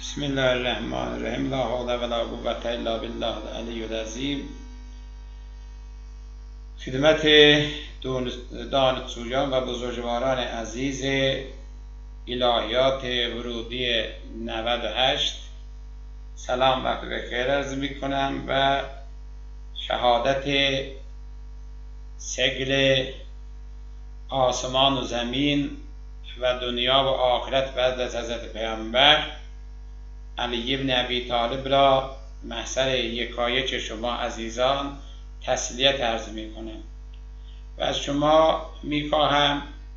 بسم الله الرحمن الرحیم. لا حول ولا قوة الا بالله العلی العظیم. خدمت دانشجویان و بزرگواران عزیز الهیات ورودی 98 سلام وقت بخیر عرض می کنم و شهادت سگل آسمان و زمین و دنیا و آخرت بعد از حضرت پیامبر علی ابن ابی طالب را محضر یکایک شما عزیزان تسلیت عرض می کنم و از شما می خواهم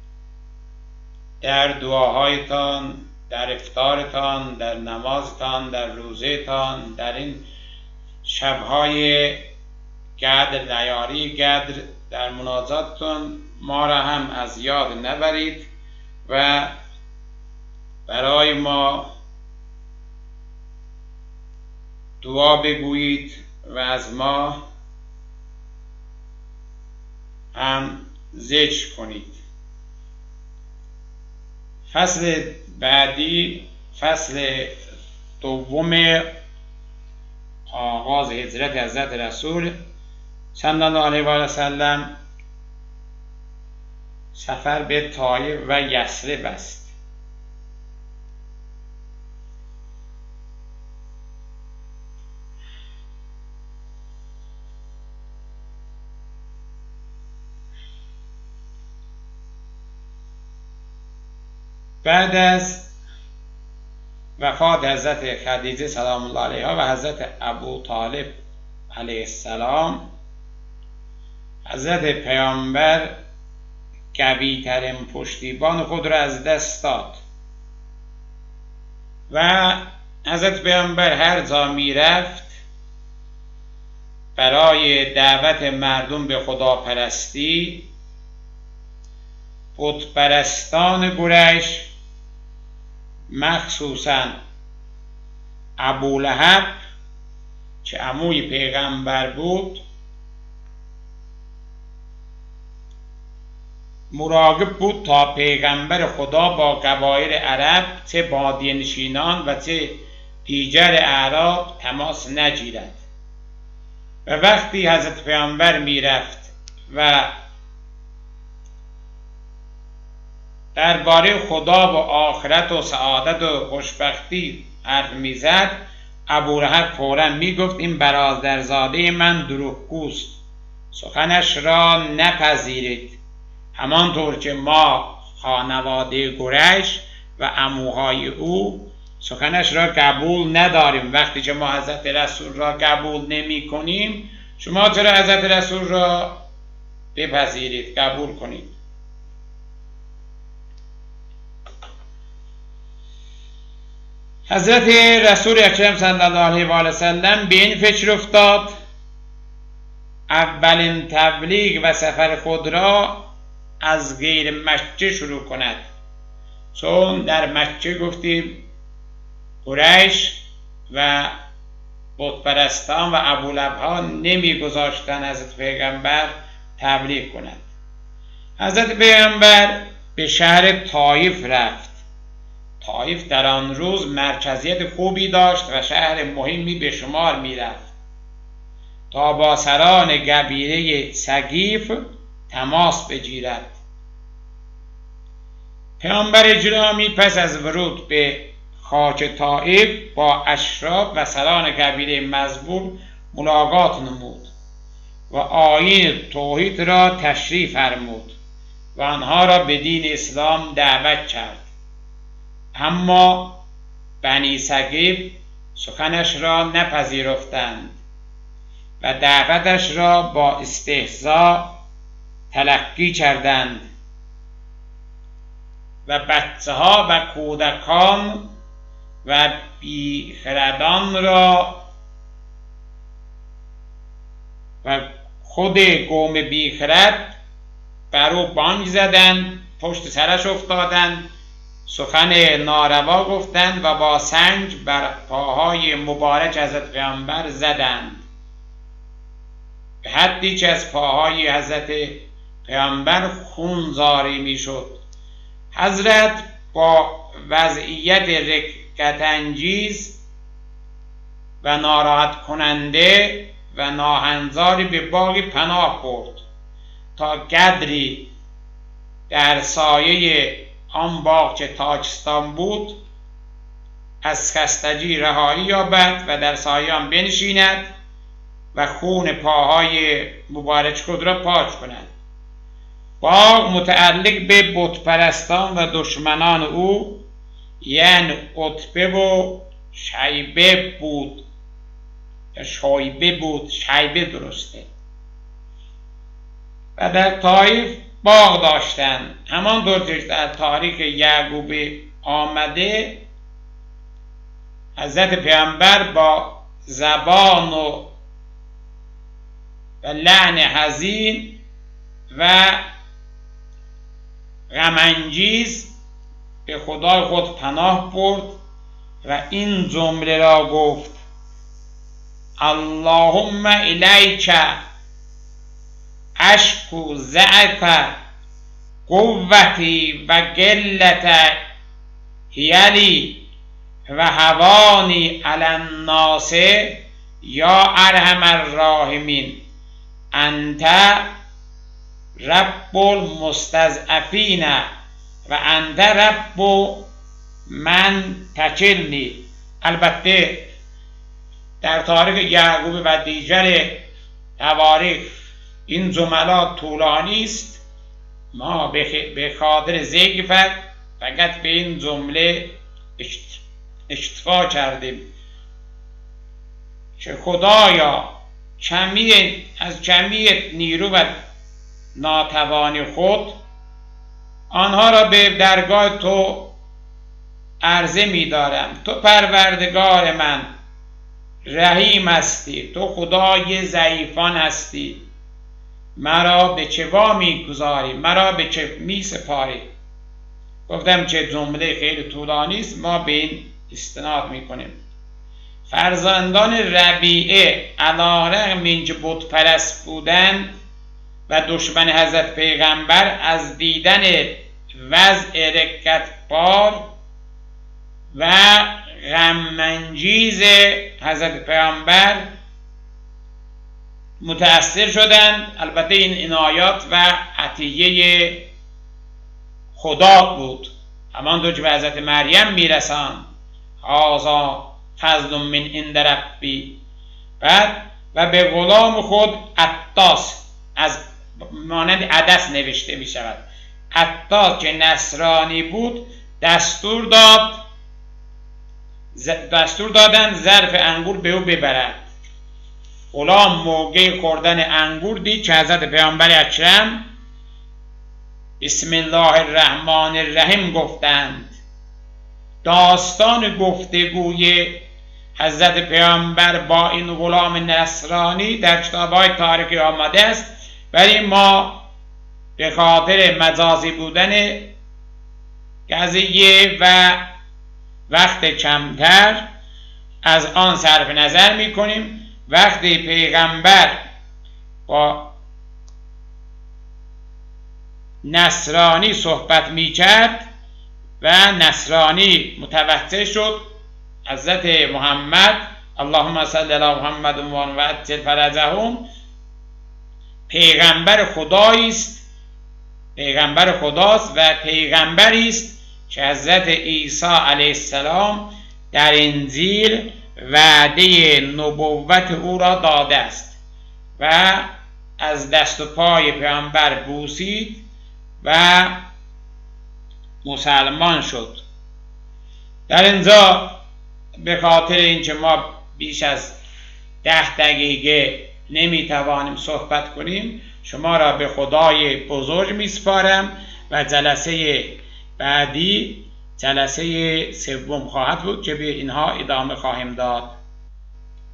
در دعاهایتان، در افطارتان، در نمازتان، در روزهتان، در این شبهای قدر، لیالی قدر، در مناجاتتان ما را هم از یاد نبرید و برای ما دعا بگویید و از ما هم ذکر کنید. فصل بعدی، فصل دوم آغاز هجرت حضرت رسول صلی الله علیه و سلم، سفر به طایف و یثرب است. بعد از وفات حضرت خدیجه سلام الله علیها و حضرت ابو طالب علیه السلام، حضرت پیامبر قوی ترین پشتیبان خود را از دست داد و حضرت پیامبر هر جا می رفت برای دعوت مردم به خداپرستی بت پرستان قریش، مخصوصا ابولهب که عموی پیغمبر بود، مراقب بود تا پیغمبر خدا با قبایل عرب چه بادیه‌نشینان و چه دیگر اعراب تماس نگیرد و وقتی حضرت پیامبر میرفت و درباره خدا و آخرت و سعادت و خوشبختی حرف میزد، ابولهب فوراً میگفت این برادرزاده من دروغگوست، سخنش را نپذیرید، همانطور که ما خانواده قریش و عموهای او سخنش را قبول نداریم. وقتی که ما حضرت رسول را قبول نمی کنیم، شما چرا حضرت رسول را بپذیرید، قبول کنید؟ حضرت رسول اکرم صلی الله علیه و آله وسلم به این فکر افتاد اولین تبلیغ و سفر خود را از غیر مکه شروع کند، چون در مکه گفتیم قریش و بتپرستان و ابولهب‌ها نمیگذاشتن حضرت پیغمبر تبلیغ کند. حضرت پیغمبر به شهر طایف رفت. طایف در آن روز مرکزیت خوبی داشت و شهر مهمی به شمار می رفت تا با سران قبیله ثقیف تماس بگیرد. پیامبر گرامی پس از ورود به خاک طایف با اشراف و سران قبیله مذبوح ملاقات نمود و آیین توحید را تشریح فرمود و آنها را به دین اسلام دعوت کرد، اما بنی ثقیف سخنش را نپذیرفتند و دعوتش را با استهزا تلقی کردند و بچه ها و کودکان و بیخردان را و خود قوم بیخرد بر او بانگ زدند، پشت سرش افتادند، سخن ناروا گفتند و با سنگ بر پاهای مبارک حضرت پیامبر زدند، به حدی که از پاهای حضرت پیامبر خون جاری می شد. حضرت با وضعیت شکست انگیز و ناراحت کننده و ناهنجاری به باغی پناه برد تا قدری در سایه آن باغ که تاکستان بود از خستگی رهایی یابد و در سایه آن بنشیند و خون پاهای مبارک خود را پاک کند. باغ متعلق به بتپرستان و دشمنان او یعنی عتبه و شیبه بود، شیبه درسته، و در طایف باغ داشتند. همانطور که در تاریخ یعقوب آمده حضرت پیامبر با زبان و لعن حزین و غم‌انگیز به خدای خود پناه برد و این جمله را گفت: اللهم الیک اشکو ضعف قوتی و قلت حیلی و هوانی علی الناس یا ارحم الراحمین انت رب المستضعفین و انت رب من تکلنی. البته در تاریخ یعقوب و دیگر تواریخ این جملات طولانی است، ما به خاطر ذکر فقط به این جمله اکتفا کردیم که خدایا از کمی نیرو و ناتوانی خود آنها را به درگاه تو عرضه می دارم. تو پروردگار من رحیم هستی، تو خدای ضعیفان هستی، مرا به چه وامی گذاری، مرا به چه می سپاری. گفتم که جمله خیلی طولانی است، ما به این استناد می کنیم. فرزندان ربیعه علیرغم اینکه بت پرست بودند و دشمن حضرت پیغمبر، از دیدن وضع رکتبار و غم‌انگیز حضرت پیامبر متأثر شدند. البته این عنایات و عطیه خدا بود، همانطور که به حضرت مریم میرساند هذا فضل من عند ربی، بعد و به غلام خود عطاس، از مانند عدس نوشته می شود، عطاس که نصرانی بود دستور دادن ظرف انگور به او ببرد. غلام موقع خوردن انگور دید که حضرت پیامبر اکرم بسم الله الرحمن الرحیم گفتند. داستان گفتگوی حضرت پیامبر با این غلام نصرانی در کتاب‌های تاریخی آمده است، ولی ما به خاطر مجازی بودن قضیه و وقت کمتر از آن صرف نظر می کنیم. وقتی پیغمبر با نصرانی صحبت می کرد و نصرانی متوجه شد، حضرت محمد اللهم صل علی محمد و عجل فرجهم پیغمبر خداست و پیغمبری است که حضرت عیسی علیه السلام در انجیل وعده نبوت او را داده است و از دست و پای پیامبر بوسید و مسلمان شد. در اینجا به خاطر اینکه ما بیش از 10 دقیقه نمیتوانیم صحبت کنیم، شما را به خدای بزرگ میسپارم و جلسه بعدی جلسه سوم خواهد بود که به اینها ادامه خواهیم داد.